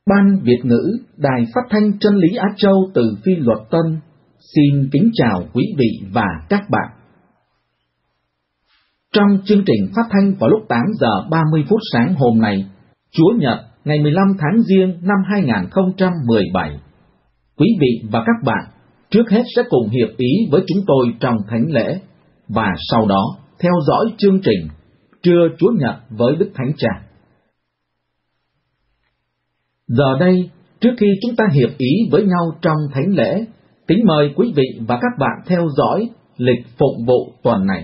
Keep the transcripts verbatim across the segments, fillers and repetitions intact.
Ban Việt ngữ Đài Phát thanh Chân lý Á Châu từ Phi Luật Tân xin kính chào quý vị và các bạn. Trong chương trình phát thanh vào lúc tám giờ ba mươi phút sáng hôm nay, Chúa Nhật ngày mười lăm tháng Giêng năm hai nghìn không trăm mười bảy, quý vị và các bạn trước hết sẽ cùng hiệp ý với chúng tôi trong thánh lễ, và sau đó theo dõi chương trình Trưa Chúa Nhật với Đức Thánh Cha. Giờ đây, trước khi chúng ta hiệp ý với nhau trong thánh lễ, kính mời quý vị và các bạn theo dõi lịch phụng vụ tuần này.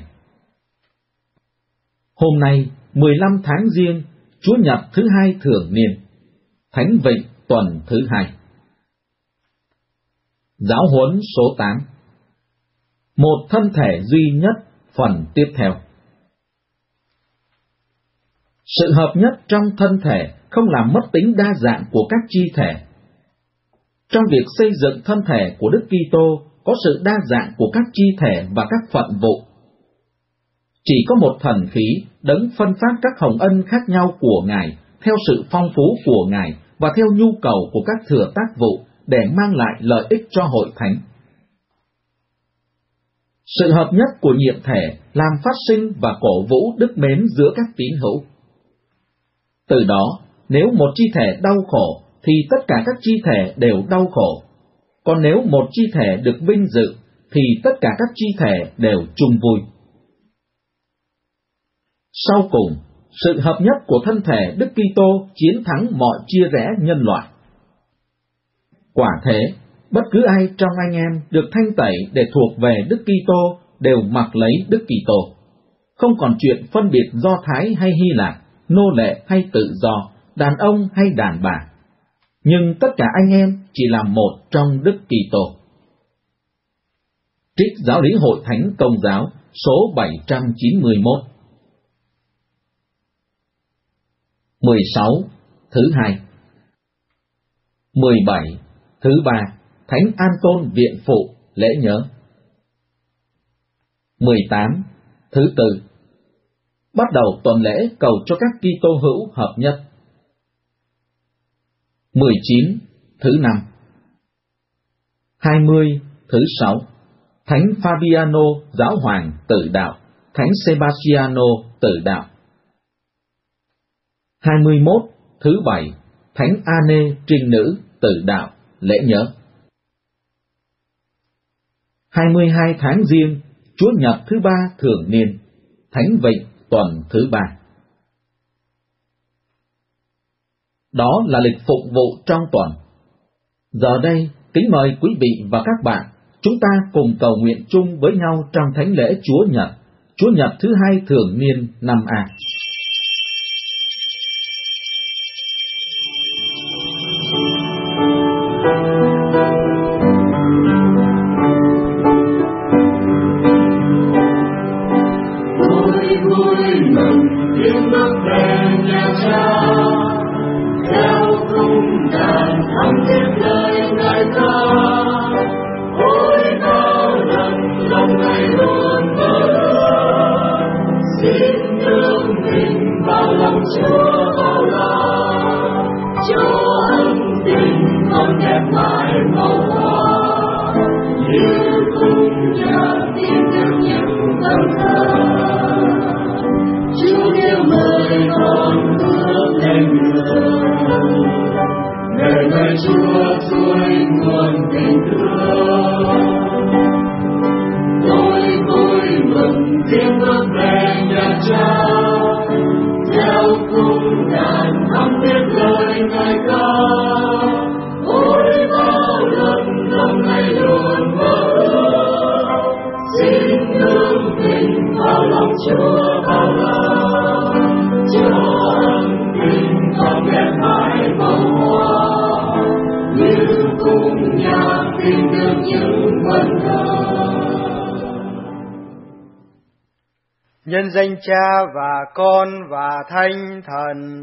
Hôm nay, mười lăm tháng Giêng, Chúa Nhật thứ hai thường niên, Thánh Vịnh tuần thứ hai. Giáo huấn số tám. Một thân thể duy nhất, phần tiếp theo. Sự hợp nhất trong thân thể không làm mất tính đa dạng của các chi thể. Trong việc xây dựng thân thể của Đức Kitô có sự đa dạng của các chi thể và các phận vụ. Chỉ có một thần khí đấng phân phát các hồng ân khác nhau của Ngài theo sự phong phú của Ngài và theo nhu cầu của các thừa tác vụ để mang lại lợi ích cho hội thánh. Sự hợp nhất của nhiệm thể làm phát sinh và cổ vũ đức mến giữa các tín hữu. Từ đó, nếu một chi thể đau khổ, thì tất cả các chi thể đều đau khổ. Còn nếu một chi thể được vinh dự, thì tất cả các chi thể đều chung vui. Sau cùng, sự hợp nhất của thân thể Đức Kitô chiến thắng mọi chia rẽ nhân loại. Quả thế, bất cứ ai trong anh em được thanh tẩy để thuộc về Đức Kitô đều mặc lấy Đức Kitô. Không còn chuyện phân biệt Do Thái hay Hy Lạp, nô lệ hay tự do, đàn ông hay đàn bà. Nhưng tất cả anh em chỉ là một trong Đức Kitô. Trích Giáo lý Hội Thánh Công giáo số bảy trăm chín mươi mốt. mười sáu. Thứ hai. mười bảy. Thứ ba. Thánh An Tôn Viện Phụ lễ nhớ. mười tám. Thứ tư. Bắt đầu tuần lễ cầu cho các Kitô hữu hợp nhất. mười chín. Thứ năm. hai mươi. Thứ sáu. Thánh Fabiano giáo hoàng tử đạo, Thánh Sebastiano tử đạo. hai mươi mốt. Thứ bảy. Thánh Anê trinh nữ tử đạo lễ nhớ. hai mươi hai tháng Giêng, Chúa Nhật thứ ba thường niên, Thánh Vịnh tuần thứ ba. Đó là lịch phụng vụ trong tuần. Giờ đây, kính mời quý vị và các bạn, chúng ta cùng cầu nguyện chung với nhau trong thánh lễ Chúa Nhật, Chúa Nhật thứ hai thường niên năm A. Nhân danh Cha và Con và Thánh Thần.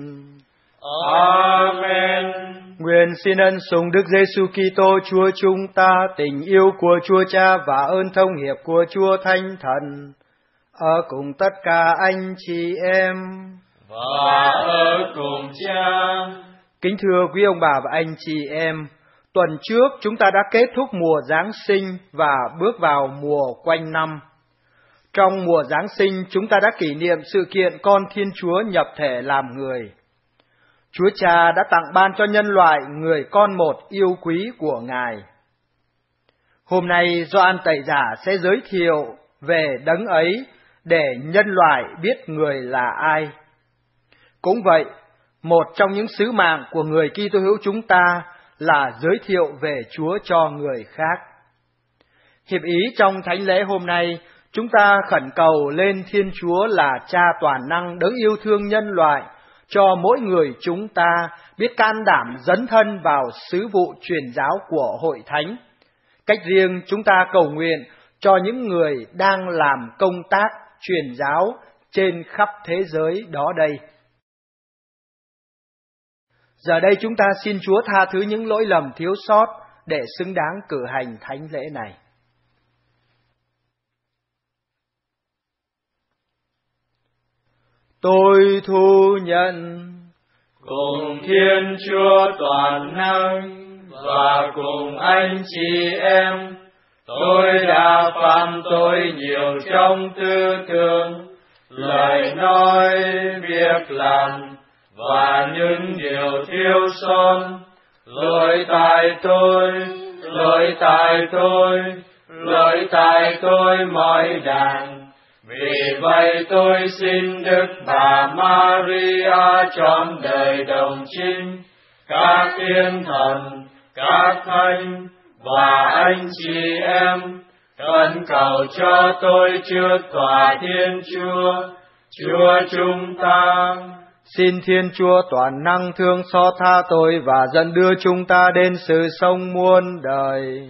Amen. Nguyện xin ân sủng Đức Giêsu Kitô Chúa chúng ta, tình yêu của Chúa Cha và ơn thông hiệp của Chúa Thánh Thần ở cùng tất cả anh chị em và ở cùng Cha. Kính thưa quý ông bà và anh chị em, tuần trước chúng ta đã kết thúc mùa Giáng sinh và bước vào mùa quanh năm. Trong mùa Giáng sinh, chúng ta đã kỷ niệm sự kiện con Thiên Chúa nhập thể làm người. Chúa Cha đã tặng ban cho nhân loại người con một yêu quý của Ngài. Hôm nay, Gioan Tẩy Giả sẽ giới thiệu về đấng ấy để nhân loại biết người là ai. Cũng vậy, một trong những sứ mạng của người Kitô hữu chúng ta là giới thiệu về Chúa cho người khác. Hiệp ý trong thánh lễ hôm nay, chúng ta khẩn cầu lên Thiên Chúa là Cha toàn năng đấng yêu thương nhân loại, cho mỗi người chúng ta biết can đảm dấn thân vào sứ vụ truyền giáo của Hội Thánh. Cách riêng, chúng ta cầu nguyện cho những người đang làm công tác truyền giáo trên khắp thế giới đó đây. Giờ đây chúng ta xin Chúa tha thứ những lỗi lầm thiếu sót để xứng đáng cử hành thánh lễ này. Tôi thu nhận cùng Thiên Chúa toàn năng và cùng anh chị em, tôi đã phạm tội nhiều trong tư tưởng, lời nói, việc làm và những điều thiếu sót. Lỗi tại tôi, lỗi tại tôi, lỗi tại tôi mọi đàn. Vì vậy tôi xin Đức Bà Maria trọn đời đồng trinh, các thiên thần, các thánh và anh chị em, khẩn cầu cho tôi trước tòa Thiên Chúa, Chúa chúng ta. Xin Thiên Chúa toàn năng thương xót tha tội và dẫn đưa chúng ta đến sự sống muôn đời.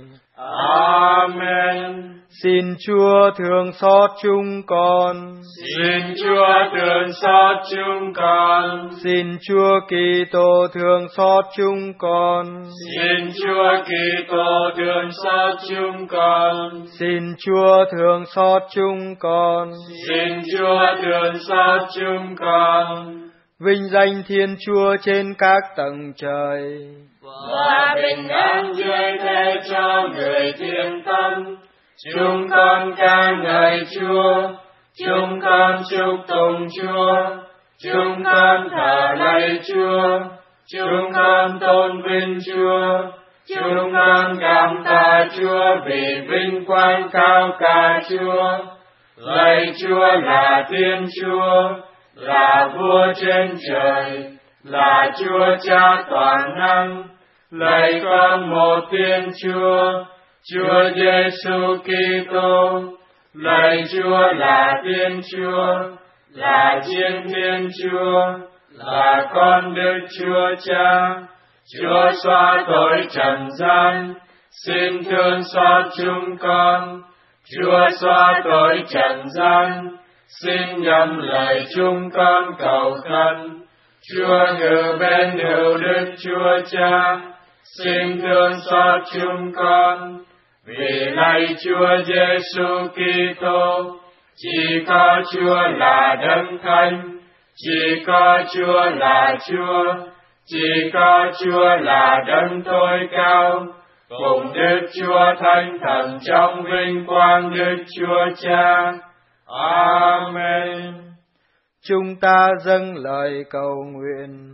Amen. Xin Chúa thương xót chúng con. Xin Chúa thương xót chúng con. Xin Chúa Kitô thương xót chúng con. Xin Chúa Kitô thương xót chúng con. Xin Chúa thương xót chúng con. Xin Chúa thương xót chúng con. Vinh danh Thiên Chúa trên các tầng trời, và bình an dưới thế cho người thiện tâm. Chúng con ca ngợi Chúa, chúng con chúc tụng Chúa, chúng con thờ lạy Chúa, chúng con tôn vinh Chúa, chúng con cảm tạ Chúa vì vinh quang cao cả Chúa. Lạy Chúa là Thiên Chúa, là Vua trên trời, là Chúa Cha toàn năng. Lạy con một Thiên Chúa, Chúa Giêsu Kitô. Lạy Chúa là Thiên Chúa, là Chiến Thiên Chúa, là con Đức Chúa Cha. Chúa xóa tội trần gian, xin thương xót chúng con. Chúa xóa tội trần gian, xin nhậm lời chúng con cầu khẩn. Chúa ngự bên hữu Đức Chúa Cha, xin thương xót chúng con. Vì lạy Chúa Giêsu Kitô, chỉ có Chúa là Đấng Thánh, chỉ có Chúa là Chúa, chỉ có Chúa là Đấng tối cao, cùng Đức Chúa Thánh Thần trong vinh quang Đức Chúa Cha. Amen. Chúng ta dâng lời cầu nguyện.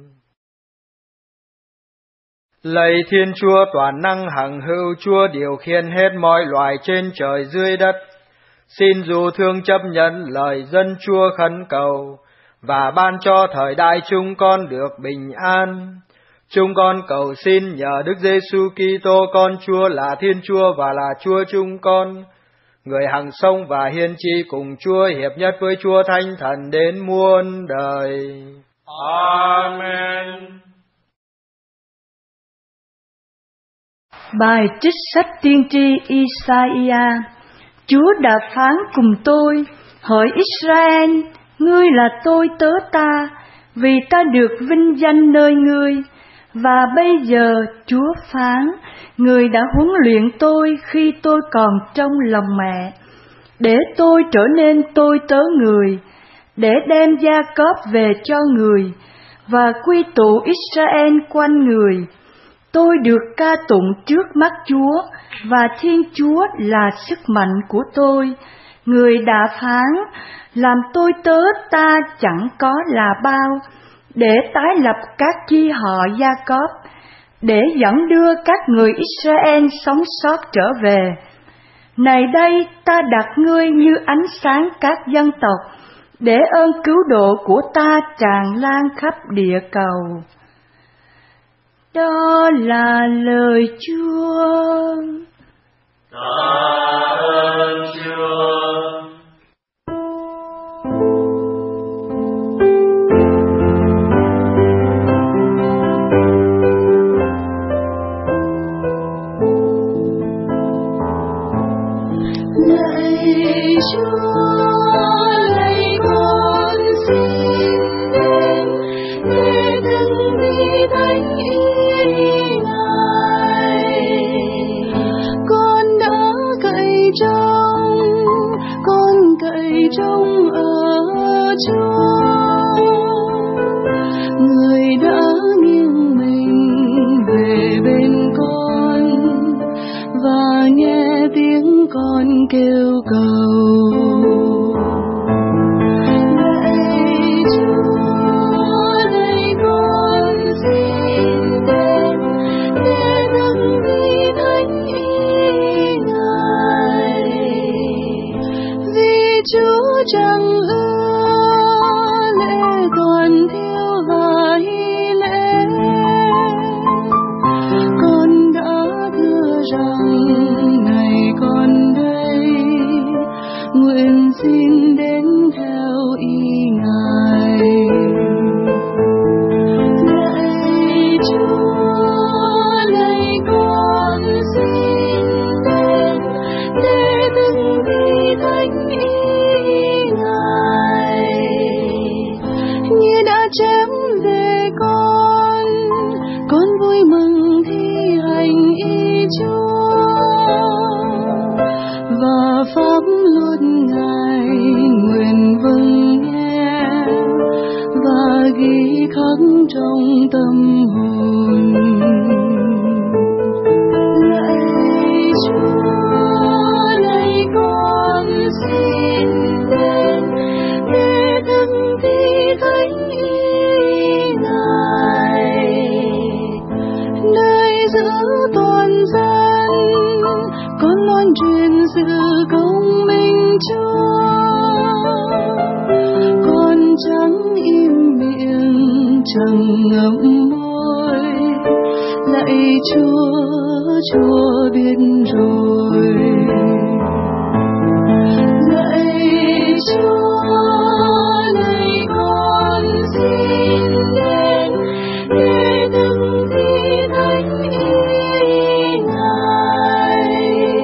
Lạy Thiên Chúa toàn năng hằng hữu, Chúa điều khiển hết mọi loài trên trời dưới đất, xin dù thương chấp nhận lời dân Chúa khấn cầu và ban cho thời đại chúng con được bình an. Chúng con cầu xin nhờ Đức Giêsu Kitô con Chúa là Thiên Chúa và là Chúa chúng con, người hằng sống và hiên tri cùng Chúa hiệp nhất với Chúa Thánh Thần đến muôn đời. Amen. Bài trích sách tiên tri Isaiah. Chúa đã phán cùng tôi: hỡi Israel, ngươi là tôi tớ ta, vì ta được vinh danh nơi ngươi. Và bây giờ Chúa phán: người đã huấn luyện tôi khi tôi còn trong lòng mẹ, để tôi trở nên tôi tớ người, để đem Gia Cốp về cho người, và quy tụ Israel quanh người. Tôi được ca tụng trước mắt Chúa, và Thiên Chúa là sức mạnh của tôi. Người đã phán, làm tôi tớ ta chẳng có là bao, để tái lập các chi họ Gia-cốp, để dẫn đưa các người Israel sống sót trở về. Này đây, ta đặt ngươi như ánh sáng các dân tộc, để ơn cứu độ của ta tràn lan khắp địa cầu. Đó là lời Chúa. Tạ ơn Chúa. Lạy Chúa, lạy con xin đến để từng đi thánh ý Ngài. Con đã cậy trông, con cậy trông ở Chúa. Người đã nghiêng mình về bên con và nghe tiếng con kêu cầu. Lạy Chúa, lạy con xin đến để từng đi thánh ý Ngài. Vì Chúa chẳng ưa lễ toàn thiêu và hy lễ. Con đã thưa rằng này con đây, nguyện xin đến theo ý Ngài. Lạy Chúa, lạy con xin đến để từng đi thánh ý Ngài. Như đã chém về con, con vui mừng thi hành ý Chúa, và pháp luật Ngài nguyện vâng nghe và ghi khắc trong tâm hồn. Lạy Chúa, lạy con xin đến để từng thi thánh ý Ngài. Nơi giữ toàn dân, con loan truyền sự công minh Chúa. Con chẳng im miệng, chẳng ngậm môi. Lạy Chúa, Chúa biết rồi. Lạy Chúa, lạy con xin đến để từng thi thánh ý Ngài.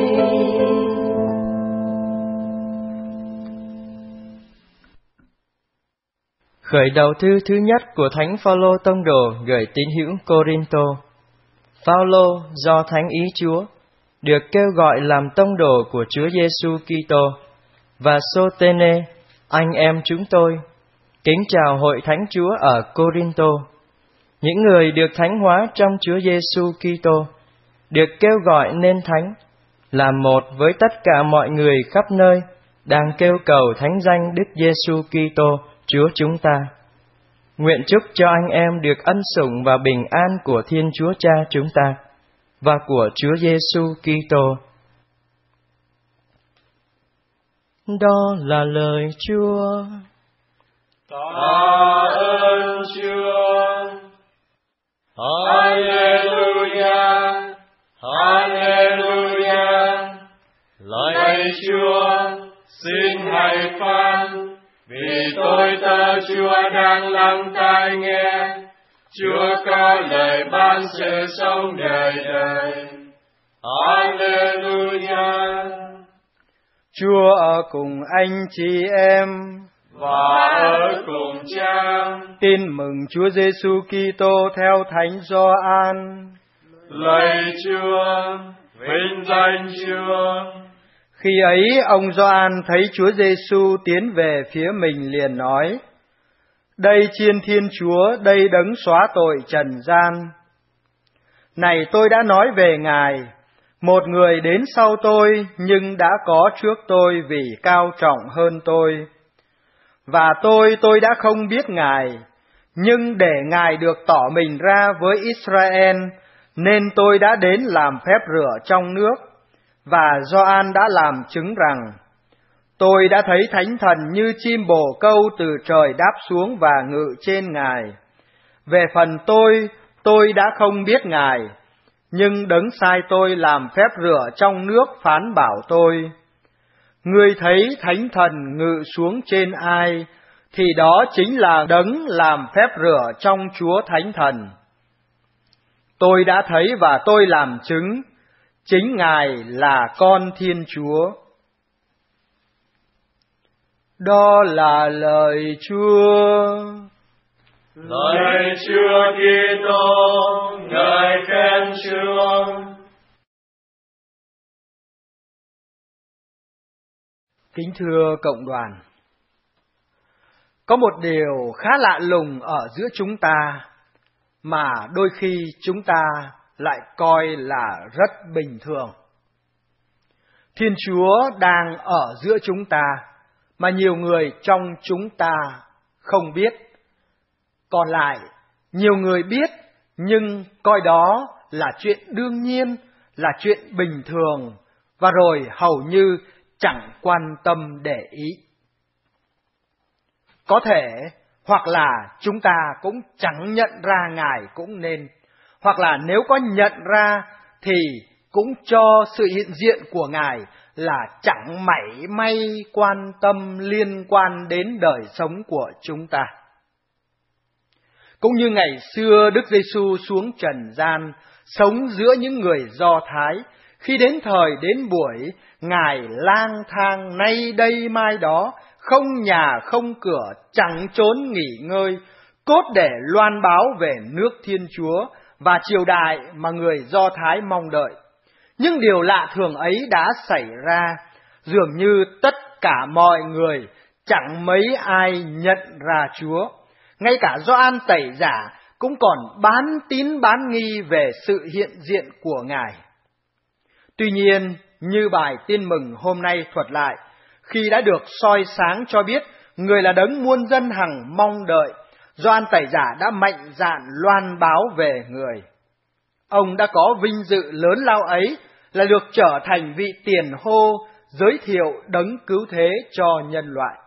Khởi đầu thư thứ nhất của Thánh Phaolô tông đồ gửi tín hữu Cô-rinh-tô. Phaolô do Thánh ý Chúa được kêu gọi làm tông đồ của Chúa Giêsu Kitô, và Sô-tê-nê, anh em chúng tôi, kính chào hội Thánh Chúa ở Cô-rinh-tô. Những người được thánh hóa trong Chúa Giêsu Kitô, được kêu gọi nên thánh, làm một với tất cả mọi người khắp nơi đang kêu cầu thánh danh Đức Giêsu Kitô Chúa chúng ta. Nguyện chúc cho anh em được ân sủng và bình an của Thiên Chúa Cha chúng ta và của Chúa Giêsu Kitô. Đó là lời Chúa. Tạ ơn Chúa. Hallelujah, Hallelujah. Lạy Chúa, xin hãy phán, vì tôi tớ Chúa đang lắng tai nghe. Chúa có lời ban sự sống đời đời. Hallelujah. Chúa ở cùng anh chị em và ở cùng Cha. Tin mừng Chúa Giêsu Kitô theo Thánh Gioan. Lạy Chúa, vinh danh Chúa. Khi ấy ông Gioan thấy Chúa Giêsu tiến về phía mình liền nói: Đây chiên Thiên Chúa, đây đấng xóa tội trần gian. Này tôi đã nói về Ngài, một người đến sau tôi nhưng đã có trước tôi vì cao trọng hơn tôi. Và tôi, tôi đã không biết Ngài, nhưng để Ngài được tỏ mình ra với Israel, nên tôi đã đến làm phép rửa trong nước, và Gioan đã làm chứng rằng, tôi đã thấy Thánh Thần như chim bồ câu từ trời đáp xuống và ngự trên Ngài. Về phần tôi, tôi đã không biết Ngài, nhưng đấng sai tôi làm phép rửa trong nước phán bảo tôi, ngươi thấy Thánh Thần ngự xuống trên ai, thì đó chính là đấng làm phép rửa trong Chúa Thánh Thần. Tôi đã thấy và tôi làm chứng, chính Ngài là Con Thiên Chúa. Đó là lời Chúa. Lời Chúa Kitô, ngợi khen Chúa. Kính thưa cộng đoàn, có một điều khá lạ lùng ở giữa chúng ta mà đôi khi chúng ta lại coi là rất bình thường. Thiên Chúa đang ở giữa chúng ta mà nhiều người trong chúng ta không biết. Còn lại, nhiều người biết nhưng coi đó là chuyện đương nhiên, là chuyện bình thường, và rồi hầu như chẳng quan tâm để ý. Có thể, hoặc là chúng ta cũng chẳng nhận ra Ngài cũng nên, hoặc là nếu có nhận ra thì cũng cho sự hiện diện của Ngài là chẳng mảy may quan tâm liên quan đến đời sống của chúng ta. Cũng như ngày xưa Đức Giêsu xuống trần gian, sống giữa những người Do Thái, khi đến thời đến buổi, Ngài lang thang nay đây mai đó, không nhà không cửa, chẳng trốn nghỉ ngơi, cốt để loan báo về nước Thiên Chúa và triều đại mà người Do Thái mong đợi. Nhưng điều lạ thường ấy đã xảy ra, dường như tất cả mọi người chẳng mấy ai nhận ra Chúa. Ngay cả Gioan Tẩy Giả cũng còn bán tín bán nghi về sự hiện diện của Ngài. Tuy nhiên, như bài tin mừng hôm nay thuật lại, khi đã được soi sáng cho biết người là đấng muôn dân hằng mong đợi, Gioan Tẩy Giả đã mạnh dạn loan báo về người. Ông đã có vinh dự lớn lao ấy là được trở thành vị tiền hô giới thiệu đấng cứu thế cho nhân loại.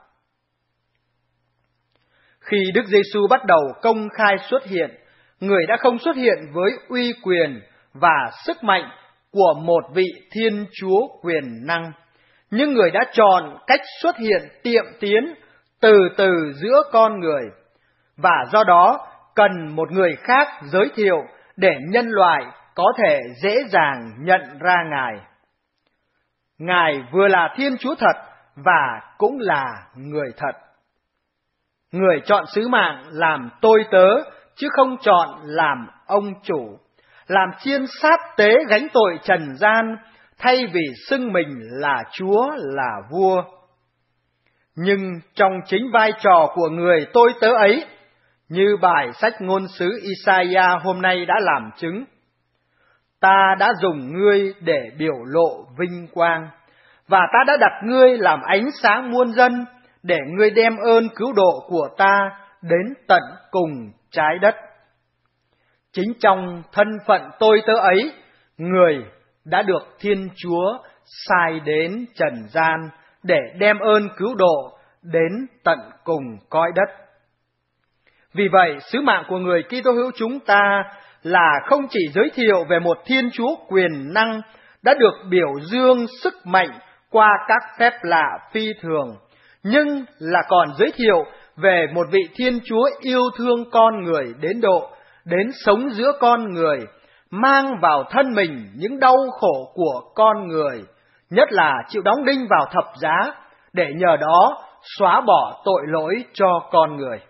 Khi Đức Giêsu bắt đầu công khai xuất hiện, người đã không xuất hiện với uy quyền và sức mạnh của một vị Thiên Chúa quyền năng, nhưng người đã chọn cách xuất hiện tiệm tiến từ từ giữa con người, và do đó cần một người khác giới thiệu để nhân loại có thể dễ dàng nhận ra Ngài. Ngài vừa là Thiên Chúa thật và cũng là người thật. Người chọn sứ mạng làm tôi tớ, chứ không chọn làm ông chủ, làm chiên sát tế gánh tội trần gian, thay vì xưng mình là Chúa, là vua. Nhưng trong chính vai trò của người tôi tớ ấy, như bài sách ngôn sứ Isaiah hôm nay đã làm chứng, ta đã dùng ngươi để biểu lộ vinh quang, và ta đã đặt ngươi làm ánh sáng muôn dân, để ngươi đem ơn cứu độ của ta đến tận cùng trái đất. Chính trong thân phận tôi tớ ấy, người đã được Thiên Chúa sai đến trần gian để đem ơn cứu độ đến tận cùng cõi đất. Vì vậy, sứ mạng của người Kitô hữu chúng ta là không chỉ giới thiệu về một Thiên Chúa quyền năng đã được biểu dương sức mạnh qua các phép lạ phi thường, nhưng là còn giới thiệu về một vị Thiên Chúa yêu thương con người đến độ, đến sống giữa con người, mang vào thân mình những đau khổ của con người, nhất là chịu đóng đinh vào thập giá, để nhờ đó xóa bỏ tội lỗi cho con người.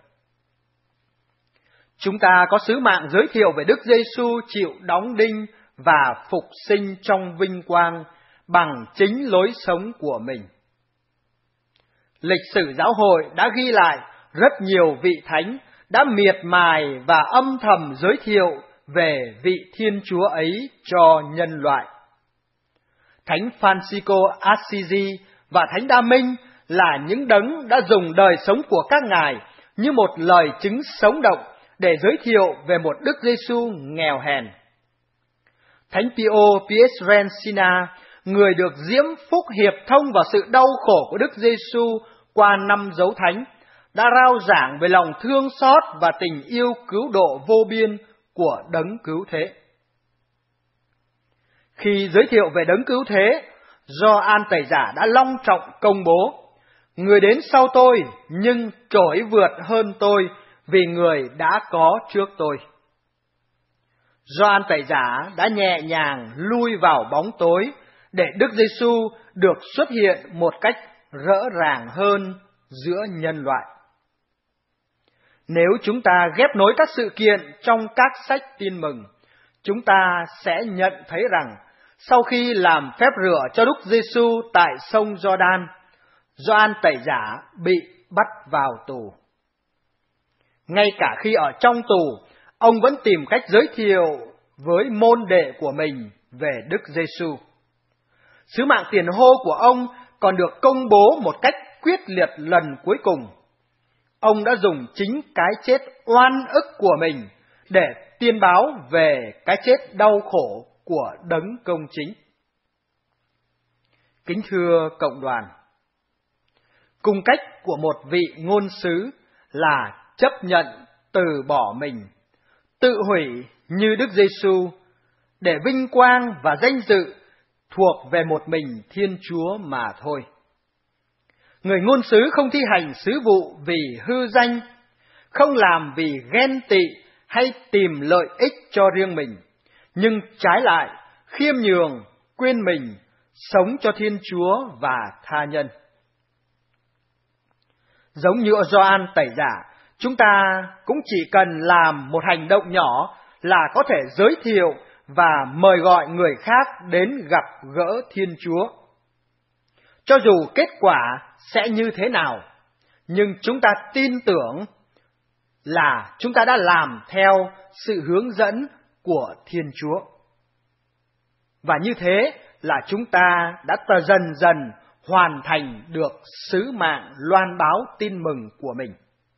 Chúng ta có sứ mạng giới thiệu về Đức Giêsu chịu đóng đinh và phục sinh trong vinh quang bằng chính lối sống của mình. Lịch sử giáo hội đã ghi lại rất nhiều vị thánh đã miệt mài và âm thầm giới thiệu về vị Thiên Chúa ấy cho nhân loại. Thánh Francisco Assisi và Thánh Đa Minh là những đấng đã dùng đời sống của các ngài như một lời chứng sống động để giới thiệu về một Đức Giêsu nghèo hèn. Thánh Pio Pietrelcina, người được diễm phúc hiệp thông vào sự đau khổ của Đức Giêsu qua năm dấu thánh, đã rao giảng về lòng thương xót và tình yêu cứu độ vô biên của đấng cứu thế. Khi giới thiệu về đấng cứu thế, Gioan Tẩy Giả đã long trọng công bố: người đến sau tôi nhưng trỗi vượt hơn tôi, vì người đã có trước tôi. Gioan Tẩy Giả đã nhẹ nhàng lui vào bóng tối để Đức Giêsu được xuất hiện một cách rõ ràng hơn giữa nhân loại. Nếu chúng ta ghép nối các sự kiện trong các sách tin mừng, chúng ta sẽ nhận thấy rằng sau khi làm phép rửa cho Đức Giêsu tại sông Giođan, Gioan Tẩy Giả bị bắt vào tù. Ngay cả khi ở trong tù, ông vẫn tìm cách giới thiệu với môn đệ của mình về Đức Giêsu. Sứ mạng tiền hô của ông còn được công bố một cách quyết liệt lần cuối cùng. Ông đã dùng chính cái chết oan ức của mình để tiên báo về cái chết đau khổ của đấng công chính. Kính thưa cộng đoàn, cung cách của một vị ngôn sứ là chấp nhận từ bỏ mình, tự hủy như Đức Giêsu để vinh quang và danh dự thuộc về một mình Thiên Chúa mà thôi. Người ngôn sứ không thi hành sứ vụ vì hư danh, không làm vì ghen tị hay tìm lợi ích cho riêng mình, nhưng trái lại khiêm nhường, quên mình, sống cho Thiên Chúa và tha nhân. Giống như Gioan Tẩy Giả, chúng ta cũng chỉ cần làm một hành động nhỏ là có thể giới thiệu và mời gọi người khác đến gặp gỡ Thiên Chúa. Cho dù kết quả sẽ như thế nào, nhưng chúng ta tin tưởng là chúng ta đã làm theo sự hướng dẫn của Thiên Chúa. Và như thế là chúng ta đã dần dần hoàn thành được sứ mạng loan báo tin mừng của mình.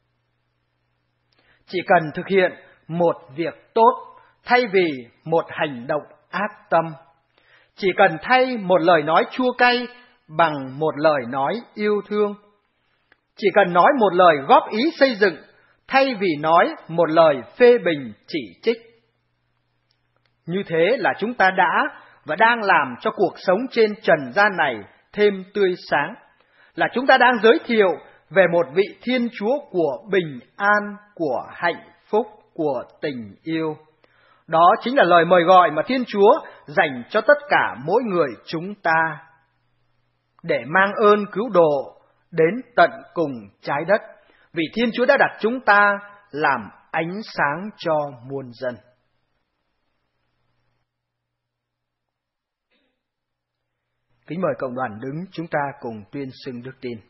Chỉ cần thực hiện một việc tốt thay vì một hành động ác tâm. Chỉ cần thay một lời nói chua cay bằng một lời nói yêu thương. Chỉ cần nói một lời góp ý xây dựng thay vì nói một lời phê bình chỉ trích. Như thế là chúng ta đã và đang làm cho cuộc sống trên trần gian này thêm tươi sáng. Là chúng ta đang giới thiệu về một vị Thiên Chúa của bình an, của hạnh phúc, của tình yêu. Đó chính là lời mời gọi mà Thiên Chúa dành cho tất cả mỗi người chúng ta, để mang ơn cứu độ đến tận cùng trái đất, vì Thiên Chúa đã đặt chúng ta làm ánh sáng cho muôn dân. Kính mời cộng đoàn đứng, chúng ta cùng tuyên xưng đức tin.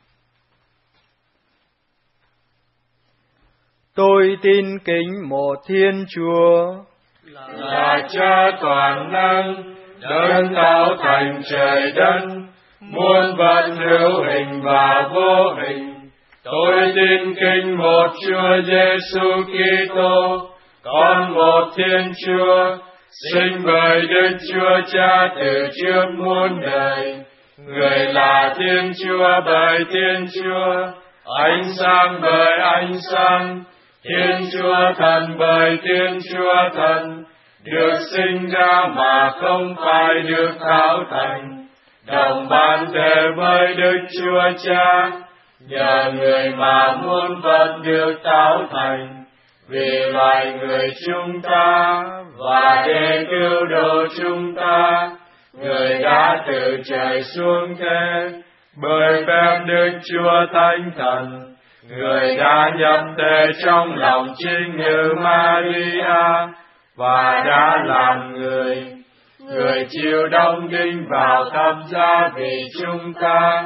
Tôi tin kính một Thiên Chúa, là Cha toàn năng, đấng tạo thành trời đất, muôn vật hữu hình và vô hình. Tôi tin kính một Chúa Giêsu Kitô, con một Thiên Chúa, sinh bởi Đức Chúa Cha từ trước muôn đời. Người là Thiên Chúa bởi Thiên Chúa, ánh sáng bởi ánh sáng, Thiên Chúa Thần bởi Thiên Chúa Thần, được sinh ra mà không phải được tạo thành, đồng ban thể với Đức Chúa Cha, nhờ người mà muôn vật được tạo thành, vì loài người chúng ta và để cứu độ chúng ta, người đã từ trời xuống thế, bởi phép Đức Chúa Thánh Thần, người đã nhập thể trong lòng trinh nữ Maria và đã làm người. Người chịu đóng đinh vào thập giá vì chúng ta,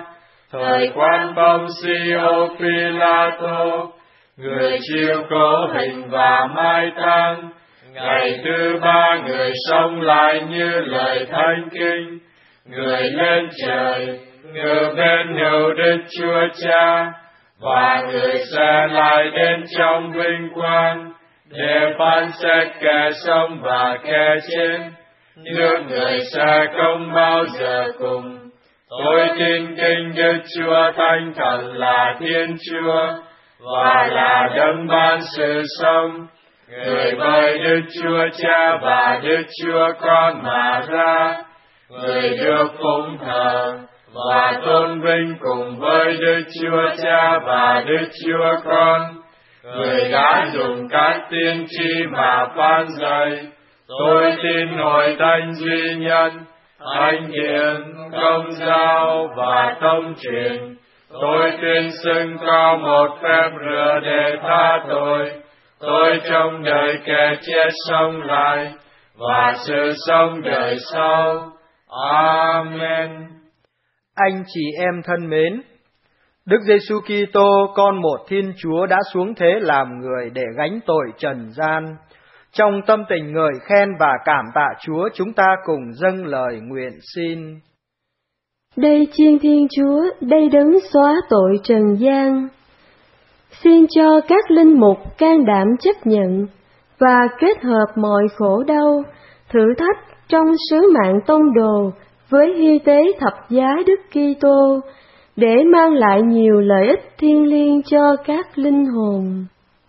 Thời quan Poncio Pilato, người chịu cố hình và mai táng. Ngày thứ ba người sống lại như lời thánh kinh, người lên trời, ngự bên hữu Đức Chúa Cha, và người sẽ lại đến trong vinh quang để phán xét kẻ sống và kẻ chết. Nước người sẽ không bao giờ cùng. Tôi tin kính Đức Chúa Thánh Thần là Thiên Chúa, và là đấng ban sự sống, người với Đức Chúa Cha và Đức Chúa Con mà ra, người được phụng thờ và tôn vinh cùng với Đức Chúa Cha và Đức Chúa Con, người đã dùng các tiên tri mà phán dạy. Tôi tin Hội Thánh duy nhất, thánh thiện, công giáo và thông truyền. Tôi tuyên xưng có một phép rửa để tha tội. Tôi trông đợi kẻ chết sống lại và sự sống đời sau. Amen. Anh chị em thân mến, Đức Giêsu Kitô, con một Thiên Chúa đã xuống thế làm người để gánh tội trần gian. Trong tâm tình ngợi khen và cảm tạ Chúa, chúng ta cùng dâng lời nguyện xin. Đây chiên Thiên Chúa, đây đấng xóa tội trần gian. Xin cho các linh mục can đảm chấp nhận và kết hợp mọi khổ đau, thử thách trong sứ mạng tông đồ với hy tế thập giá Đức Kitô để mang lại nhiều lợi ích thiêng liêng cho các linh hồn.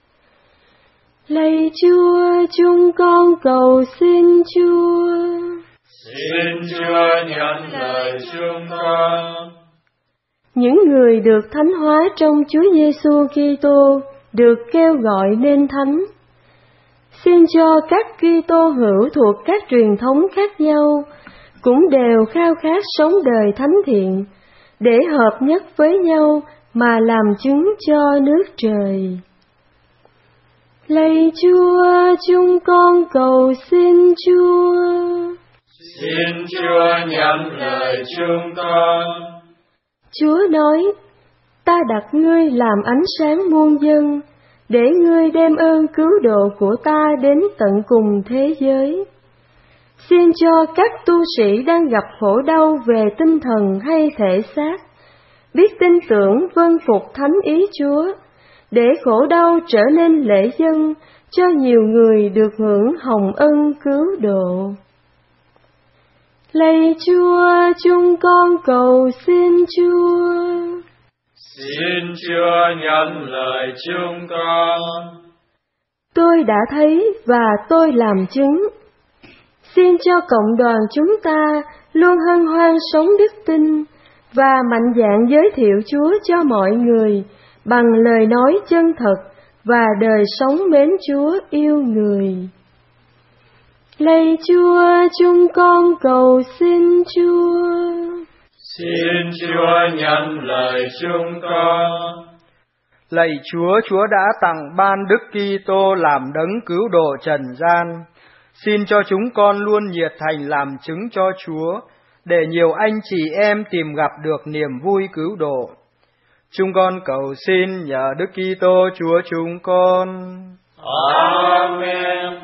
Lạy Chúa, chúng con cầu xin Chúa. Xin Chúa nhận lời chúng con. Những người được thánh hóa trong Chúa Giêsu Kitô được kêu gọi nên thánh. Xin cho các Kitô hữu thuộc các truyền thống khác nhau cũng đều khao khát sống đời thánh thiện, để hợp nhất với nhau mà làm chứng cho nước trời. Lạy Chúa, chúng con cầu xin Chúa. Xin Chúa nhận lời chúng con. Chúa nói, ta đặt ngươi làm ánh sáng muôn dân, để ngươi đem ơn cứu độ của ta đến tận cùng thế giới. Xin cho các tu sĩ đang gặp khổ đau về tinh thần hay thể xác, biết tin tưởng vâng phục thánh ý Chúa, để khổ đau trở nên lễ dân cho nhiều người được hưởng hồng ân cứu độ. Lạy Chúa, chúng con cầu xin Chúa. Xin Chúa nhận lời chúng con. Tôi đã thấy và tôi làm chứng. Xin cho cộng đoàn chúng ta luôn hân hoan sống đức tin và mạnh dạn giới thiệu Chúa cho mọi người bằng lời nói chân thật và đời sống mến Chúa yêu người. Lạy Chúa, chúng con cầu xin Chúa. Xin Chúa nhận lời chúng con. Lạy Chúa, Chúa đã tặng ban Đức Kitô làm đấng cứu độ trần gian. Xin cho chúng con luôn nhiệt thành làm chứng cho Chúa, để nhiều anh chị em tìm gặp được niềm vui cứu độ. Chúng con cầu xin nhờ Đức Kitô Chúa chúng con. Amen.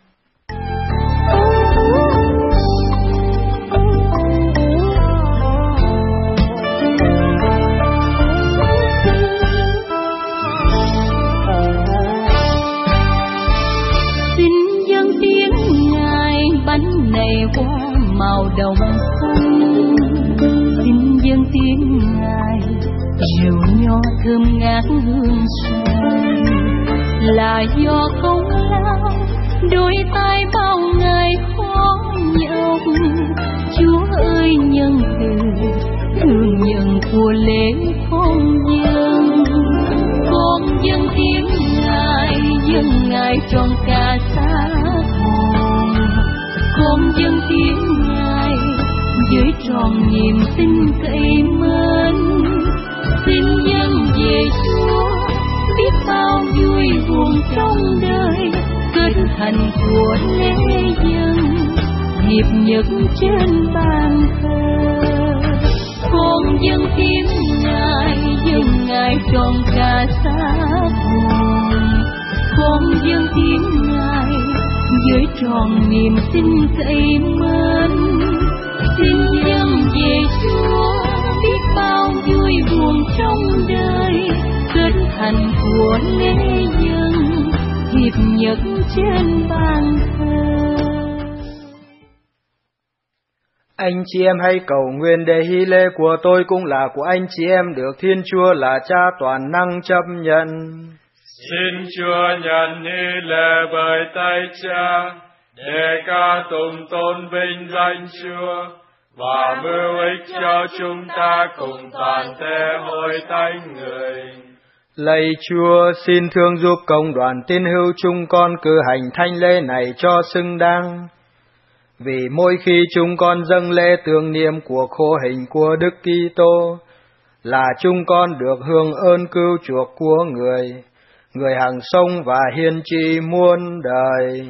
Bánh này hoa màu đồng xanh, xin dâng tiếng Ngài, rượu nho thơm ngát hương xoài, là do công lao đôi tay bao ngày khó nhọc. Chúa ơi nhân từ, thương nhận của lễ con dâng, con dâng tiếng Ngài, dâng Ngài trong cả xác hồn. Con dâng tiếng Ngài với tròn niềm tin cậy mến, xin dâng về Chúa biết bao vui buồn trong đời, kết thành của lễ dân hiệp nhất trên bàn thờ. con dâng tiếng Ngài, dâng Ngài trọn cả xác hồn. Con dâng tiếng Ngài với tròn niềm tin cậy mến, xin dâng về Chúa biết bao vui buồn trong đời, kết thành của lễ dân hiệp nhất trên bàn thờ. Anh chị em hãy cầu nguyện để hy lễ của tôi cũng là của anh chị em được Thiên Chúa là Cha toàn năng chấp nhận. Xin Chúa nhận hy lễ bởi tay Cha, để ca tụng tôn vinh danh Chúa, và mưu ích cho chúng ta cùng toàn thể hội thánh người. Lạy Chúa, xin thương giúp cộng đoàn tín hữu chúng con cử hành thánh lễ này cho xứng đáng. Vì mỗi khi chúng con dâng lễ tưởng niệm cuộc khổ hình của Đức Kitô, là chúng con được hưởng ơn cứu chuộc của Người, Người hằng sống và hiên trị muôn đời.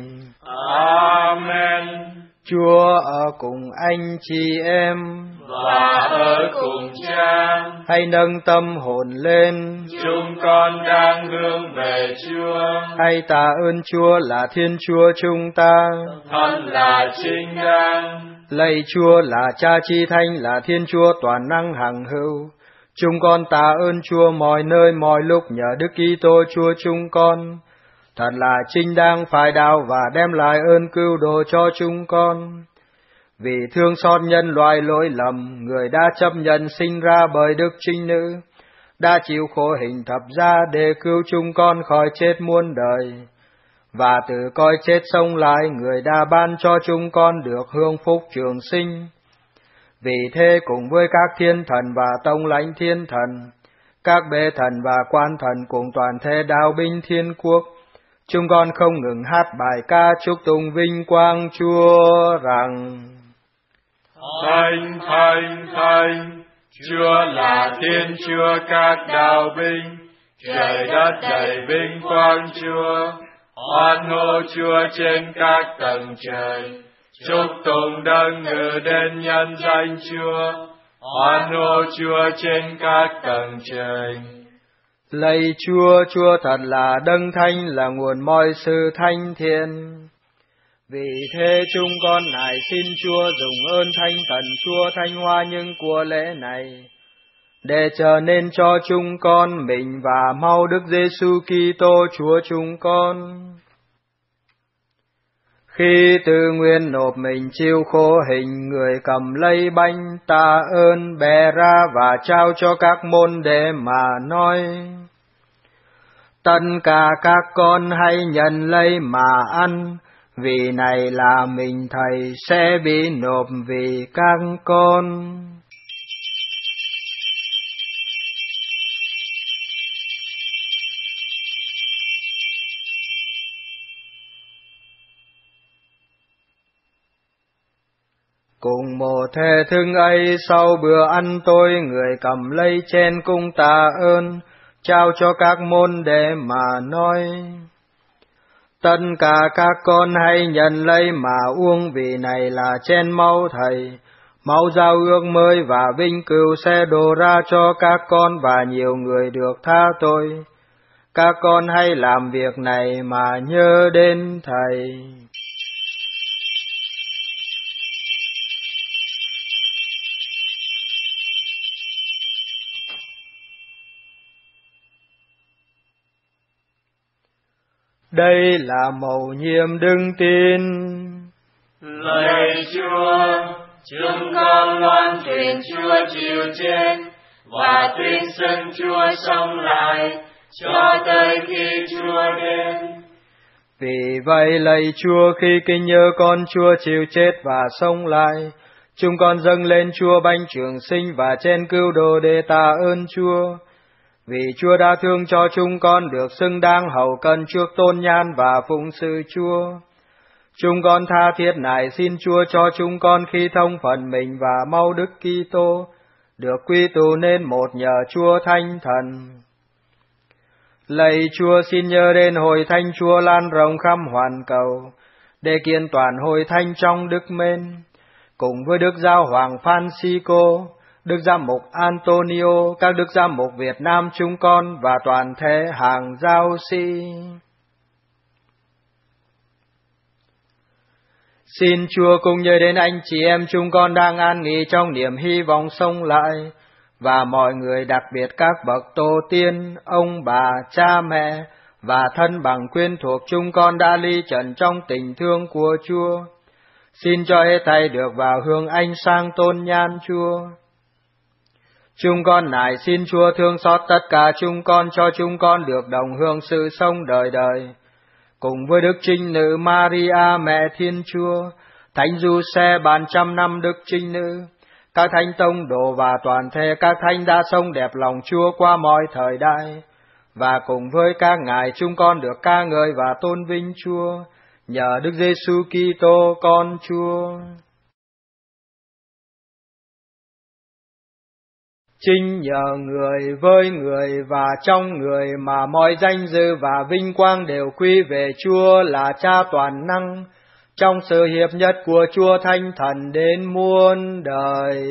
Amen. Chúa ở cùng anh chị em, và ở cùng Cha. Hãy nâng tâm hồn lên, chúng con đang hướng về Chúa. Hãy tạ ơn Chúa là Thiên Chúa chúng ta, thật là chính đáng. Lạy Chúa là Cha Chi Thánh, là Thiên Chúa toàn năng hằng hữu. Chúng con tạ ơn Chúa mọi nơi mọi lúc nhờ Đức Kitô Chúa chúng con. Thật là chính đáng phải đạo và đem lại ơn cứu độ cho chúng con. Vì thương xót nhân loại lỗi lầm, Người đã chấp nhận sinh ra bởi Đức Trinh Nữ, đã chịu khổ hình thập giá để cứu chúng con khỏi chết muôn đời. Và từ cõi chết sống lại, Người đã ban cho chúng con được hưởng phúc trường sinh. Vì thế cùng với các thiên thần và tông lãnh thiên thần, các bề thần và quan thần cùng toàn thể đạo binh thiên quốc, chúng con không ngừng hát bài ca chúc tụng vinh quang Chúa rằng: Thánh, Thánh, Thánh, Chúa là Thiên Chúa các đạo binh, trời đất đầy vinh quang Chúa. Hoan hô Chúa trên các tầng trời, chúc tụng đấng ngự đến nhân danh Chúa. Hoan hô Chúa trên các tầng trời. Lạy Chúa, Chúa thật là đấng thánh, là nguồn mọi sự thánh thiện. Vì thế chúng con nài xin Chúa dùng ơn thánh thần Chúa thanh hoa những của lễ này, để trở nên cho chúng con mình và mau Đức Giêsu Kitô Chúa chúng con. Khi tự nguyện nộp mình chịu khổ hình, Người cầm lấy bánh tạ ơn bẻ ra và trao cho các môn đệ mà nói: Tất cả các con hãy nhận lấy mà ăn, vì này là mình Thầy sẽ bị nộp vì các con. Cùng một thể thức ấy, sau bữa ăn tối, Người cầm lấy chén cung tạ ơn, trao cho các môn đệ mà nói: Tất cả các con hãy nhận lấy mà uống, vì này là chén máu Thầy, máu giao ước mới và vinh cửu sẽ đổ ra cho các con và nhiều người được tha tội. Các con hãy làm việc này mà nhớ đến Thầy. Đây là mầu nhiệm đức tin. Lạy Chúa, chúng con loan truyền Chúa chịu chết và tuyên xưng Chúa sống lại cho tới khi Chúa đến. Vì vậy lạy Chúa, khi kinh nhớ con Chúa chịu chết và sống lại, chúng con dâng lên Chúa bánh trường sinh và chén cứu độ để tạ ơn Chúa. Vì Chúa đã thương cho chúng con được xứng đáng hầu cận trước tôn nhan và phụng sự Chúa. Chúng con tha thiết nài xin Chúa cho chúng con khi thông phần mình và mau Đức Kitô được quy tụ nên một nhờ Chúa Thánh Thần. Lạy Chúa, xin nhớ đến hội thánh Chúa lan rộng khắp hoàn cầu, để kiện toàn hội thánh trong đức mến, cùng với Đức Giáo Hoàng Francisco Đức Giám mục Antonio, các Đức Giám mục Việt Nam chúng con và toàn thể hàng giáo sĩ. Xin Chúa cùng nhớ đến anh chị em chúng con đang an nghỉ trong niềm hy vọng sống lại, và mọi người, đặc biệt các bậc tổ tiên, ông bà, cha mẹ và thân bằng quyến thuộc chúng con đã ly trần trong tình thương của Chúa. Xin cho hết thảy được vào hương ánh sáng tôn nhan Chúa. Chúng con nài xin Chúa thương xót tất cả chúng con, cho chúng con được đồng hưởng sự sống đời đời, cùng với Đức Trinh Nữ Maria Mẹ Thiên Chúa, Thánh Giuse ban trăm năm Đức Trinh Nữ, các thánh tông đồ và toàn thể các thánh đã sống đẹp lòng Chúa qua mọi thời đại, và cùng với các ngài chúng con được ca ngợi và tôn vinh Chúa, nhờ Đức Giêsu Kitô con Chúa. Chính nhờ người, với người và trong người mà mọi danh dự và vinh quang đều quy về Chúa là Cha toàn năng, trong sự hiệp nhất của Chúa Thánh Thần đến muôn đời.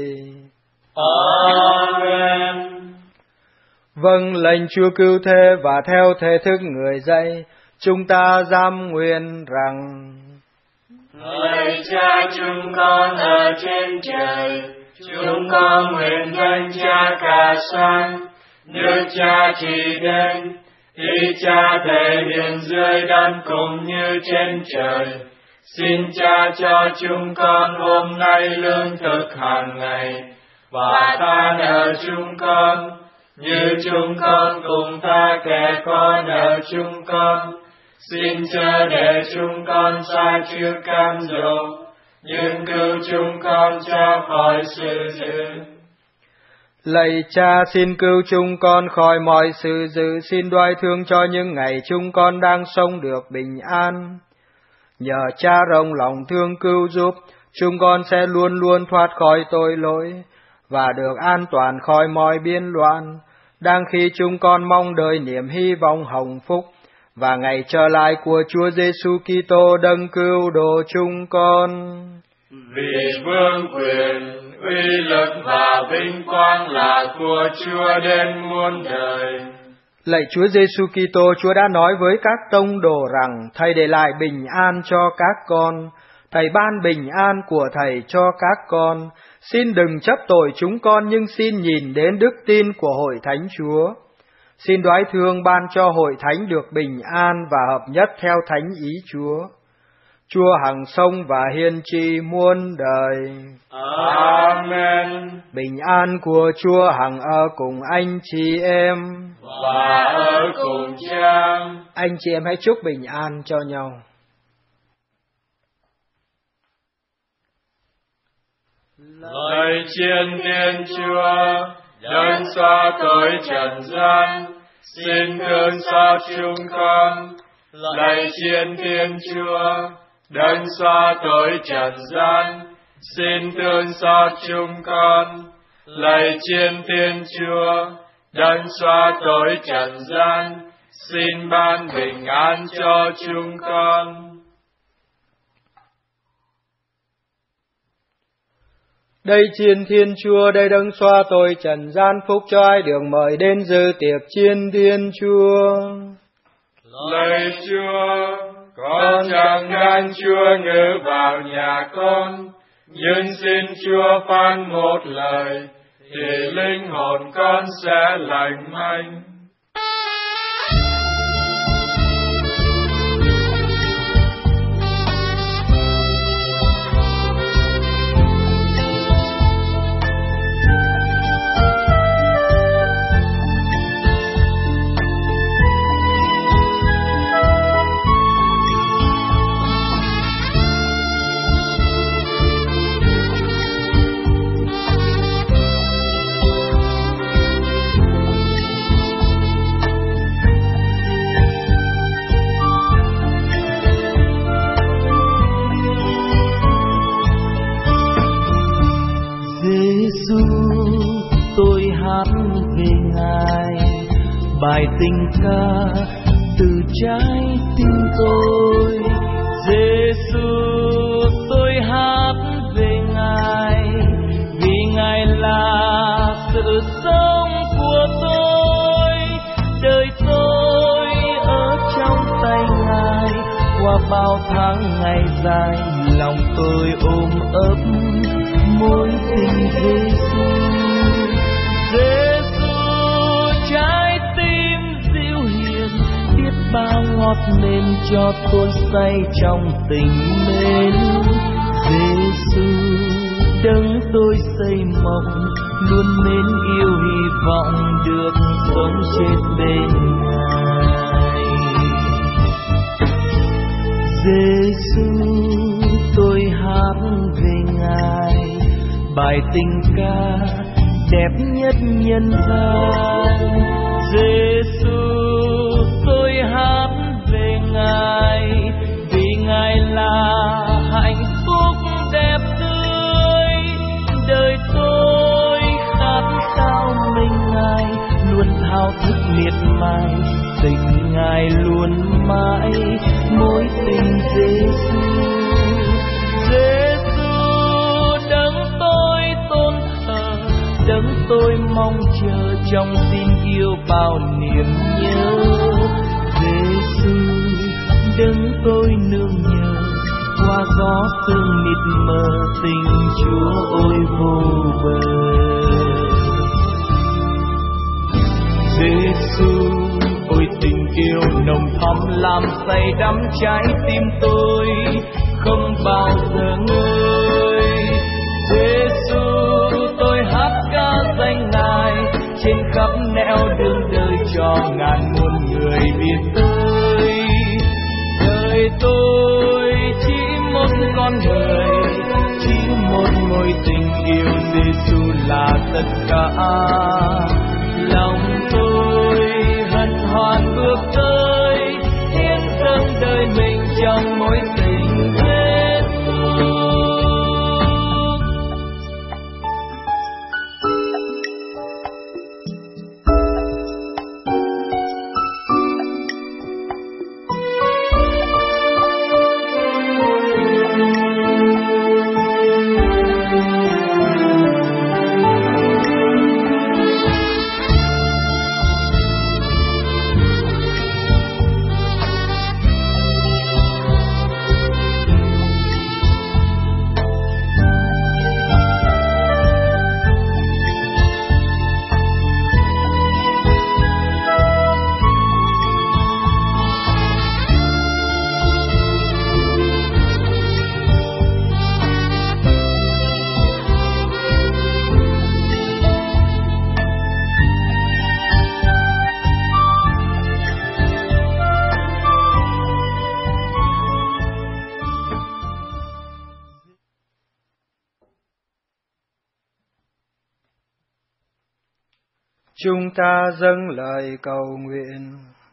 Amen. Vâng lệnh Chúa cứu thế và theo thể thức người dạy, chúng ta dám nguyện rằng: Lạy Cha chúng con ở trên trời, chúng con nguyện danh Cha cả sáng, nước Cha trị đến, ý Cha thể hiện dưới đất cũng như trên trời. Xin Cha cho chúng con hôm nay lương thực hàng ngày, và tha nợ chúng con, như chúng con cùng tha kẻ có nợ chúng con. Xin chớ để chúng con sa trước cam dỗ, nhưng cứu chúng con cho khỏi sự dữ. Lạy Cha, xin cứu chúng con khỏi mọi sự dữ, xin đoái thương cho những ngày chúng con đang sống được bình an. Nhờ Cha rộng lòng thương cứu giúp, chúng con sẽ luôn luôn thoát khỏi tội lỗi và được an toàn khỏi mọi biến loạn, đang khi chúng con mong đợi niềm hy vọng hồng phúc và ngày trở lại của Chúa Giêsu Kitô đấng cứu độ chúng con. Vì vương quyền, uy lực và vinh quang là của Chúa đến muôn đời. Lạy Chúa Giêsu Kitô, Chúa đã nói với các tông đồ rằng Thầy để lại bình an cho các con. Thầy ban bình an của Thầy cho các con. Xin đừng chấp tội chúng con, nhưng xin nhìn đến đức tin của Hội Thánh Chúa. Xin đoái thương ban cho Hội Thánh được bình an và hợp nhất theo thánh ý Chúa. Chúa hằng sống và hiên trị muôn đời. Amen. Bình an của Chúa hằng ở cùng anh chị em và ở cùng Cha. Anh chị em hãy chúc bình an cho nhau. Lạy Thiên Thiên Chúa, đấng xóa tội trần gian, xin thương xót chúng con. Lạy Thiên Thiên Chúa, đấng xóa tội trần gian, xin thương xót chúng con. Lạy Thiên Thiên Chúa, đấng xóa tội trần gian, xin ban bình an cho chúng con. Đây Chiên Thiên Chúa, đây đấng xóa tội trần gian, phúc cho ai được mời đến dự tiệc Chiên Thiên Chúa. Lạy Chúa, con chẳng ngăn Chúa ngự vào nhà con, nhưng xin Chúa phán một lời, thì linh hồn con sẽ lành mạnh. Tôi hát về Ngài bài tình ca từ trái tim tôi. Giêsu, tôi hát về Ngài vì Ngài là dài, lòng tôi ôm ấp mối tình Giêsu. Giêsu trái tim dịu hiền, biết bao ngọt nên cho tôi say trong tình mến. Giêsu đấng tôi xây mộng, luôn mến yêu hy vọng được sống chết bên Ngài. Giêsu tôi hát về Ngài, bài tình ca đẹp nhất nhân gian. Giêsu tôi hát về Ngài, vì Ngài là hạnh phúc đẹp tươi. Đời tôi khát khao mình Ngài, luôn thao thức miệt mài, tình Ngài luôn mãi mối tình Giêsu. Giêsu đấng tôi tôn thờ, đấng tôi mong chờ trong tin yêu bao niềm nhớ. Giêsu đấng tôi nương nhờ, qua gió sương mịt mờ tình Chúa ôi vô bờ. Giêsu ôi tình yêu nồng thắm làm say đắm trái tim tôi không bao giờ ngơi. Giêsu tôi hát ca danh Ngài trên khắp nẻo đường đời cho ngàn muôn người biết tới. Đời tôi chỉ một con người, chỉ một mối tình yêu Giêsu là tất cả. Lòng tôi hân hoan bước tới, hiến dâng đời mình trong mối tình Giêsu. Chúng ta dâng lời cầu nguyện.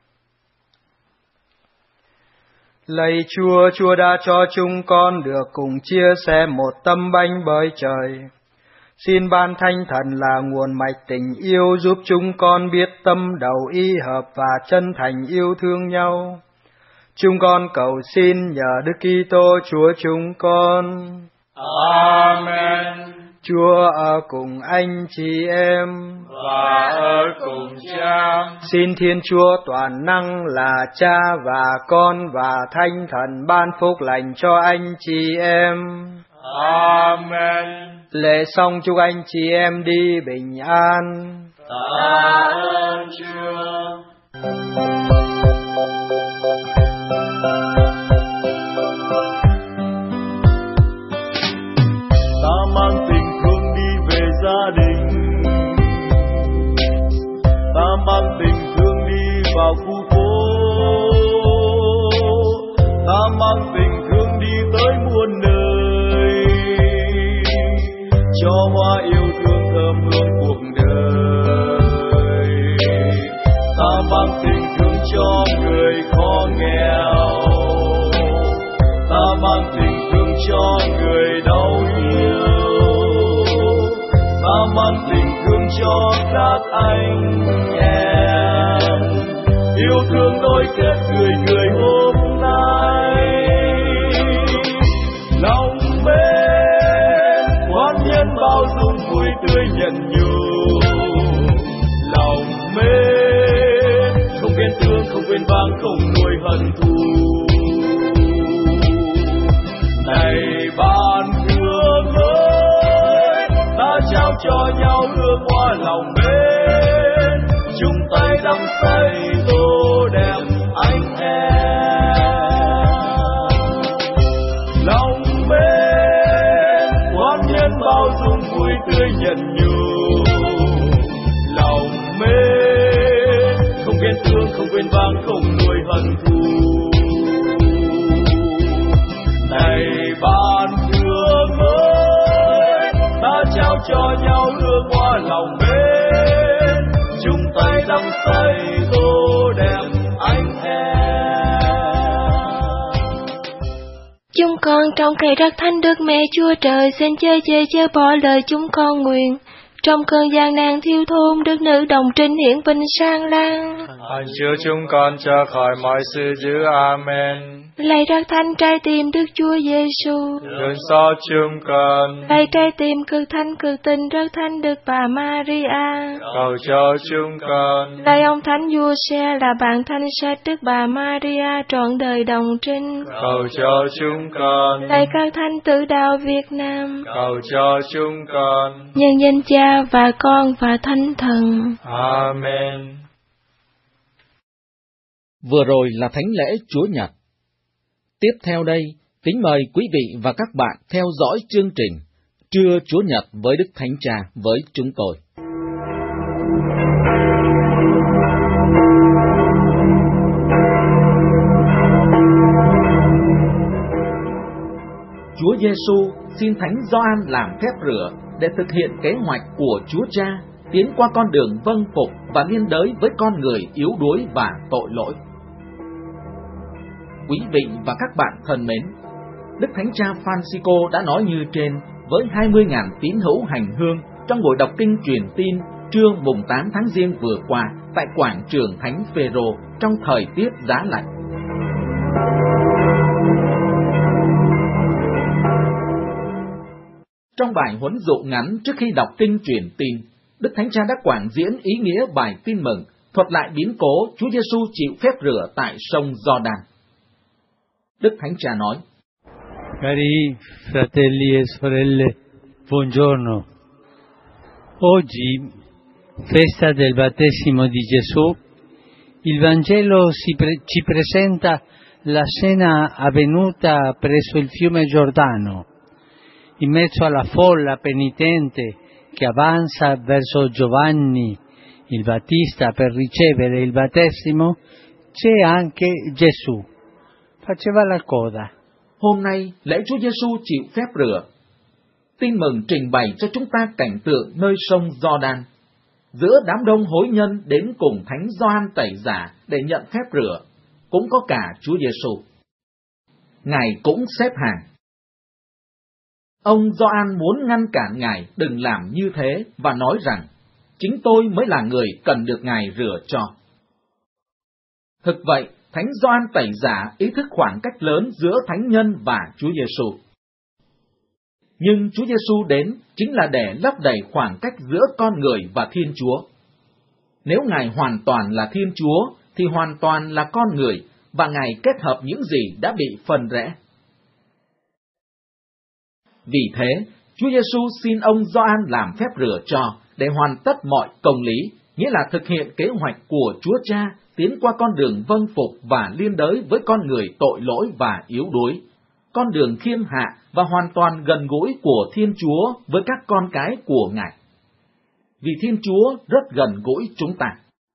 Lạy Chúa, Chúa đã cho chúng con được cùng chia sẻ một tâm bánh bởi trời. Xin ban Thánh Thần là nguồn mạch tình yêu giúp chúng con biết tâm đầu ý hợp và chân thành yêu thương nhau. Chúng con cầu xin nhờ Đức Kitô Chúa chúng con. Amen. Chúa ở cùng anh chị em và ở cùng Cha. Xin Thiên Chúa toàn năng là Cha và Con và Thánh Thần ban phúc lành cho anh chị em. Amen. Lễ xong chúc anh chị em đi bình an. Tạ ơn Chúa. Ta mang tình thương đi về gia đình, ta mang tình thương đi vào khu phố, ta mang tình thương đi tới muôn nơi, cho hoa yêu thương thơm hương cuộc đời. Ta mang tình thương cho người khó nghèo, ta mang tình thương cho người đau yêu, ta mang tình thương cho các anh em, yêu thương đôi kết người người hôm nay. Lòng mến khoan nhân bao dung vui tươi nhận nhung, lòng mến không ghen tương không quên vang không nuôi hận thù. cho nhau hương hoa lòng mến, chung tay đắm say tô đẹp anh em. Lòng mến hoan nhân bao dung vui tươi nhận nhủ, lòng mến không ghen tương không quên vang không nuôi hận thù. Này bạn thương ơi, ta trao cho nhau hương hoa lòng mến, chung tay đắm say tô đẹp anh em. Chúng con trong ngày rất thánh Đức Mẹ Chúa Trời xin chớ chê chớ bỏ lời chúng con nguyện. Trong cơn gian nan thiếu thốn, Đức Nữ Đồng Trinh hiển vinh sang lang. Hạnh chứa chúng con cho khỏi mọi sự dữ. Amen. Lạy rất thánh trái tim Đức Chúa Giêsu, Đừng xót chúng con. lạy trái tim cực thánh cực tình rất thánh Đức Bà Maria, Cầu cho chúng con. lạy ông Thánh Giuse là bạn thanh sách Đức Bà Maria trọn đời đồng trinh, Cầu cho chúng con. lạy các thánh tử đạo Việt Nam, Cầu cho chúng con. nhân danh Cha và Con và Thánh Thần. Amen. Vừa rồi là thánh lễ Chúa Nhật. Tiếp theo đây, kính mời quý vị và các bạn theo dõi chương trình Trưa Chúa Nhật với Đức Thánh Cha với chúng tôi. Chúa Giêsu xin Thánh Gioan làm phép rửa để thực hiện kế hoạch của Chúa Cha tiến qua con đường vâng phục và liên đới với con người yếu đuối và tội lỗi. Quý vị và các bạn thân mến, Đức Thánh Cha Francisco đã nói như trên với hai mươi nghìn tín hữu hành hương trong buổi đọc kinh truyền tin trưa mùng tám tháng Giêng vừa qua tại quảng trường Thánh Phêrô trong thời tiết giá lạnh. Trong bài huấn dụ ngắn trước khi đọc kinh truyền tin, Đức Thánh Cha đã quảng diễn ý nghĩa bài tin mừng, thuật lại biến cố Chúa Giêsu chịu phép rửa tại sông Giođan. Đức Thánh Cha nói: Cari fratelli e sorelle, buongiorno. Oggi, festa del battesimo di Gesù, il Vangelo si pre- ci presenta la scena avvenuta presso il fiume Giordano, in mezzo alla folla penitente che avanza verso Giovanni il Battista per ricevere il battesimo, c'è anche Gesù. Faceva la coda. Hôm nay, lễ Chúa Giêsu chịu phép rửa. Tin mừng trình bày cho chúng ta cảnh tượng nơi sông Giođan. Giữa đám đông hối nhân đến cùng Thánh Gioan tẩy giả để nhận phép rửa, cũng có cả Chúa Giêsu. Ngài cũng xếp hàng. Ông Gioan muốn ngăn cản Ngài đừng làm như thế và nói rằng, chính tôi mới là người cần được Ngài rửa cho. Thực vậy, Thánh Gioan tẩy giả ý thức khoảng cách lớn giữa Thánh Nhân và Chúa Giêsu. Nhưng Chúa Giêsu đến chính là để lấp đầy khoảng cách giữa con người và Thiên Chúa. Nếu Ngài hoàn toàn là Thiên Chúa, thì hoàn toàn là con người, và Ngài kết hợp những gì đã bị phân rẽ. Vì thế, Chúa Giêsu xin ông Gioan làm phép rửa cho, để hoàn tất mọi công lý, nghĩa là thực hiện kế hoạch của Chúa Cha, tiến qua con đường vâng phục và liên đới với con người tội lỗi và yếu đuối, con đường khiêm hạ và hoàn toàn gần gũi của Thiên Chúa với các con cái của Ngài. Vì Thiên Chúa rất gần gũi chúng ta.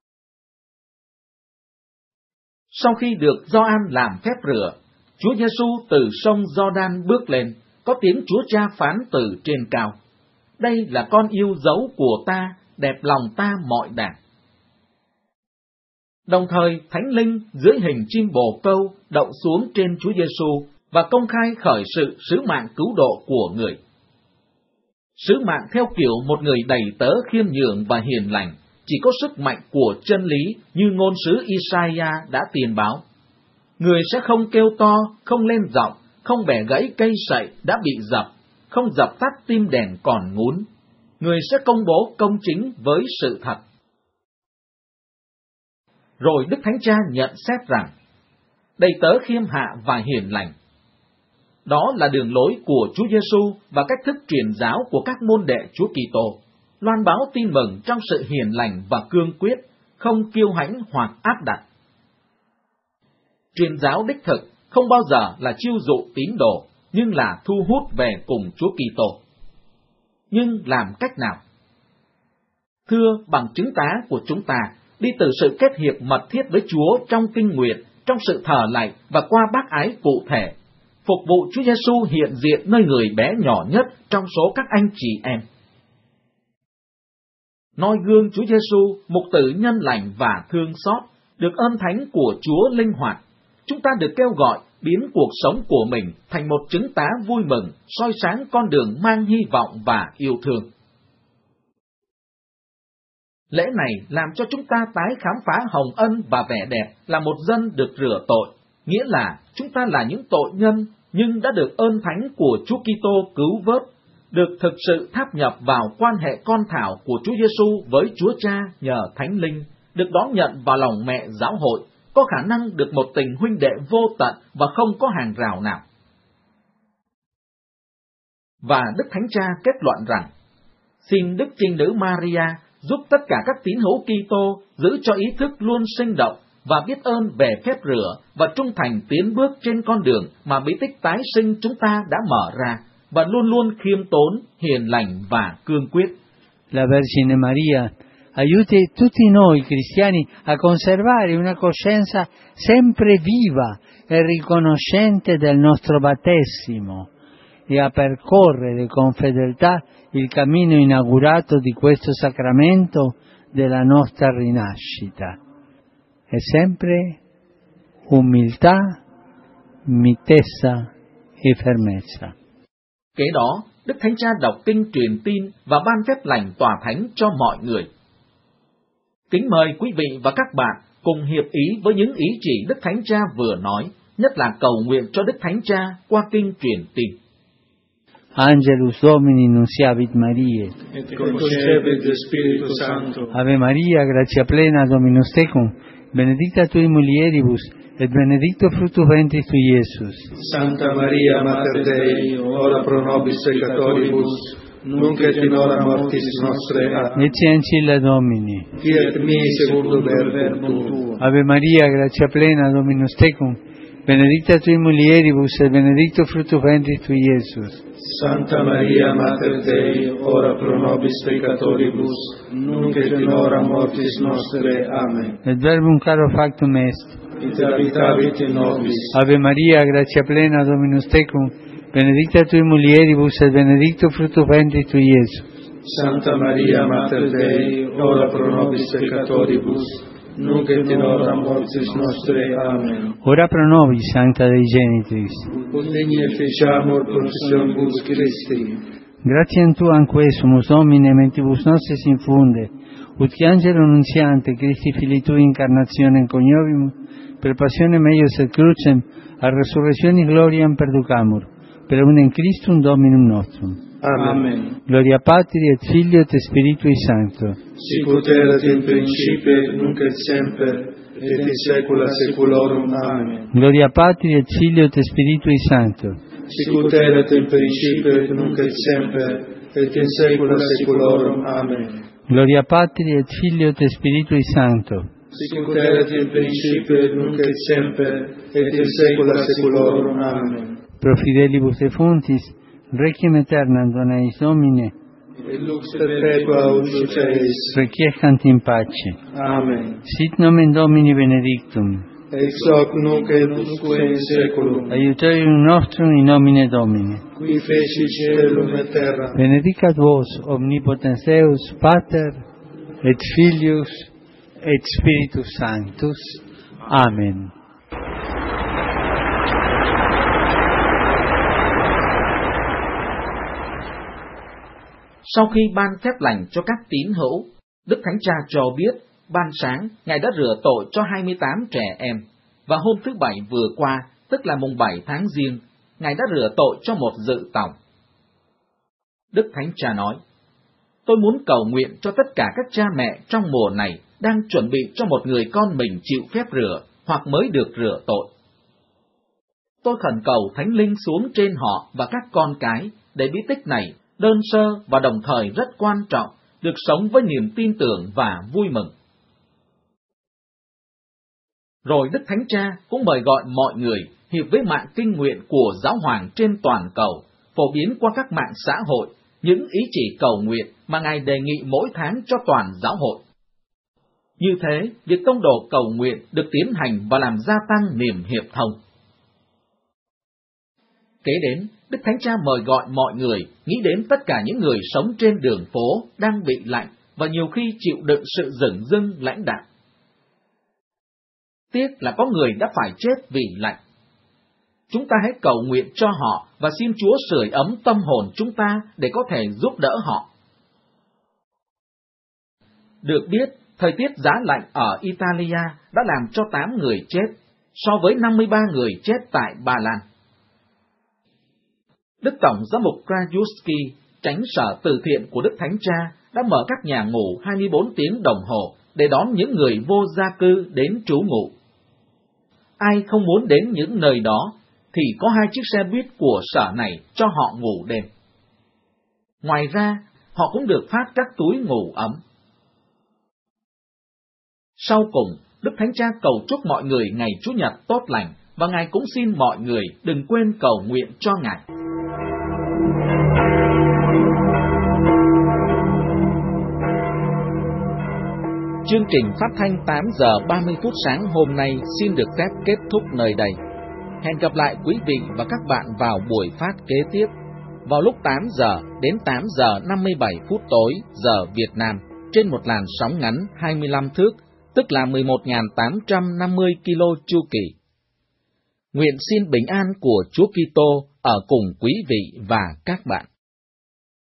Sau khi được Gioan làm phép rửa, Chúa Giêsu từ sông Giođan bước lên, có tiếng Chúa Cha phán từ trên cao: đây là con yêu dấu của ta, đẹp lòng ta mọi đàng. Đồng thời, Thánh Linh dưới hình chim bồ câu đậu xuống trên Chúa Giêsu và công khai khởi sự sứ mạng cứu độ của người. Sứ mạng theo kiểu một người đầy tớ khiêm nhường và hiền lành, chỉ có sức mạnh của chân lý như ngôn sứ Isaiah đã tiên báo. Người sẽ không kêu to, không lên giọng, không bẻ gãy cây sậy đã bị dập, không dập tắt tim đèn còn ngún. Người sẽ công bố công chính với sự thật. Rồi Đức Thánh Cha nhận xét rằng, đầy tớ khiêm hạ và hiền lành. Đó là đường lối của Chúa Giêsu và cách thức truyền giáo của các môn đệ Chúa Kitô, loan báo tin mừng trong sự hiền lành và cương quyết, không kiêu hãnh hoặc áp đặt. Truyền giáo đích thực không bao giờ là chiêu dụ tín đồ, nhưng là thu hút về cùng Chúa Kitô. Nhưng làm cách nào? Thưa, bằng chứng tá của chúng ta, đi từ sự kết hiệp mật thiết với Chúa trong kinh nguyện, trong sự thờ lạy và qua bác ái cụ thể, phục vụ Chúa Giêsu hiện diện nơi người bé nhỏ nhất trong số các anh chị em. Noi gương Chúa Giêsu, mục tử nhân lành và thương xót, được ơn thánh của Chúa linh hoạt, chúng ta được kêu gọi biến cuộc sống của mình thành một chứng tá vui mừng, soi sáng con đường mang hy vọng và yêu thương. Lễ này làm cho chúng ta tái khám phá hồng ân và vẻ đẹp là một dân được rửa tội, nghĩa là chúng ta là những tội nhân nhưng đã được ơn thánh của Chúa Kitô cứu vớt, được thực sự tháp nhập vào quan hệ con thảo của Chúa Giêsu với Chúa Cha nhờ Thánh Linh, được đón nhận vào lòng mẹ giáo hội, có khả năng được một tình huynh đệ vô tận và không có hàng rào nào. Và Đức Thánh Cha kết luận rằng, xin Đức Trinh Nữ Maria giúp tất cả các tín hữu Kitô giữ cho ý thức luôn sinh động và biết ơn về phép rửa và trung thành tiến bước trên con đường mà bí tích tái sinh chúng ta đã mở ra, và luôn luôn khiêm tốn, hiền lành và cương quyết. La Vergine Maria aiuti tutti noi cristiani a conservare una coscienza sempre viva e riconoscente del nostro battesimo e a percorrere con fedeltà il cammino inaugurato di questo sacramento della nostra rinascita. E sempre umiltà, mitezza e fermezza. Kế đó, Đức Thánh Cha đọc kinh truyền tin và ban phép lành tòa thánh cho mọi người. Kính mời quý vị và các bạn cùng hiệp ý với những ý chỉ Đức Thánh Cha vừa nói, nhất là cầu nguyện cho Đức Thánh Cha qua kinh truyền tin. Angelus Domini nunciavit Mariae, et concepit de Spiritu Sancto. Ave Maria, gratia plena Dominus tecum, benedicta tui mulieribus, et benedictus fructus ventris tui, Iesus. Santa Maria, Mater Dei, ora pro nobis peccatoribus, nunc et in hora mortis nostre. Amen. Ecce ancilla Domini. Fiat mi secundum verbum tuo. Ave Maria, gratia plena Dominus tecum, benedicta tui mulieribus, et benedictus fructus ventris tui, Iesus. Santa Maria, Mater Dei, ora pro nobis peccatoribus, nunc et in hora mortis nostre. Amen. Et verbum caro factum est. Et habitavit in nobis. Ave Maria, gratia plena Dominus tecum, benedicta tui mulieribus, et benedictus fructus ventris tui, Iesus. Santa Maria, Mater Dei, ora pro nobis peccatoribus, nunc et in hora mortis nostre. Amen. Ora pro nobis, Sancta Dei Genitris. Ut digni efficiamur confessionibus Christi. Gratiam Tuam quesumus, Domine, mentibus nostris infunde, ut che angelo nunziante, Christi Filii Tui, incarnationem coniovimus, per passionem eius et crucem, a resurrectionis gloriam perducamur, per unem Christum Dominum nostrum. Amen. Gloria Patri et Filio et Spiritui Sancto. Sicut erat in principio, nunc et semper, et in saecula saeculorum. Amen. Gloria Patri et Filio et Spiritui Sancto. Sicut erat in principio, nunc et semper, et in saecula saeculorum. Amen. Gloria Patri et Filio et Spiritui Sancto. Sicut erat in principio, nunc et semper, et in saecula saeculorum. Amen. Pro fidelibus defuntis, requiem aeternam dona eis Domine, et lux perpetua ut eis. requiescant in pace. Amen. Sit nomen Domini benedictum, Ex hoc nunc et usque in saeculum. aiuterium nostrum in nomine Domini. Qui feci caelum et terra. Benedicat vos, omnipotens Deus, Pater, et Filius, et Spiritus Sanctus. Amen. Sau khi ban phép lành cho các tín hữu, Đức Thánh Cha cho biết, ban sáng, Ngài đã rửa tội cho hai mươi tám trẻ em, và hôm thứ Bảy vừa qua, tức là mùng bảy tháng Giêng, Ngài đã rửa tội cho một dự tòng. Đức Thánh Cha nói, tôi muốn cầu nguyện cho tất cả các cha mẹ trong mùa này đang chuẩn bị cho một người con mình chịu phép rửa hoặc mới được rửa tội. Tôi khẩn cầu Thánh Linh xuống trên họ và các con cái để bí tích này, đơn sơ và đồng thời rất quan trọng, được sống với niềm tin tưởng và vui mừng. Rồi Đức Thánh Cha cũng mời gọi mọi người hiệp với mạng kinh nguyện của Giáo hoàng trên toàn cầu, phổ biến qua các mạng xã hội những ý chỉ cầu nguyện mà Ngài đề nghị mỗi tháng cho toàn giáo hội. Như thế, việc tông đồ cầu nguyện được tiến hành và làm gia tăng niềm hiệp thông. Kế đến, Đức Thánh Cha mời gọi mọi người nghĩ đến tất cả những người sống trên đường phố đang bị lạnh và nhiều khi chịu đựng sự dửng dưng lãnh đạm. Tiếc là có người đã phải chết vì lạnh. Chúng ta hãy cầu nguyện cho họ và xin Chúa sưởi ấm tâm hồn chúng ta để có thể giúp đỡ họ. Được biết, thời tiết giá lạnh ở Italia đã làm cho tám người chết, so với năm mươi ba người chết tại Ba Lan. Đức Tổng giám mục Krajewski, chánh sở từ thiện của Đức Thánh Cha, đã mở các nhà ngủ hai mươi bốn tiếng đồng hồ để đón những người vô gia cư đến trú ngụ. Ai không muốn đến những nơi đó, thì có hai chiếc xe buýt của sở này cho họ ngủ đêm. Ngoài ra, họ cũng được phát các túi ngủ ấm. Sau cùng, Đức Thánh Cha cầu chúc mọi người ngày Chủ nhật tốt lành, và Ngài cũng xin mọi người đừng quên cầu nguyện cho Ngài. Chương trình phát thanh tám giờ ba mươi phút sáng hôm nay xin được phép kết thúc nơi đây. Hẹn gặp lại quý vị và các bạn vào buổi phát kế tiếp, vào lúc tám giờ đến tám giờ năm mươi bảy phút tối giờ Việt Nam, trên một làn sóng ngắn hai mươi lăm thước, tức là mười một nghìn tám trăm năm mươi ki lô chu kỳ. Nguyện xin bình an của Chúa Kitô ở cùng quý vị và các bạn.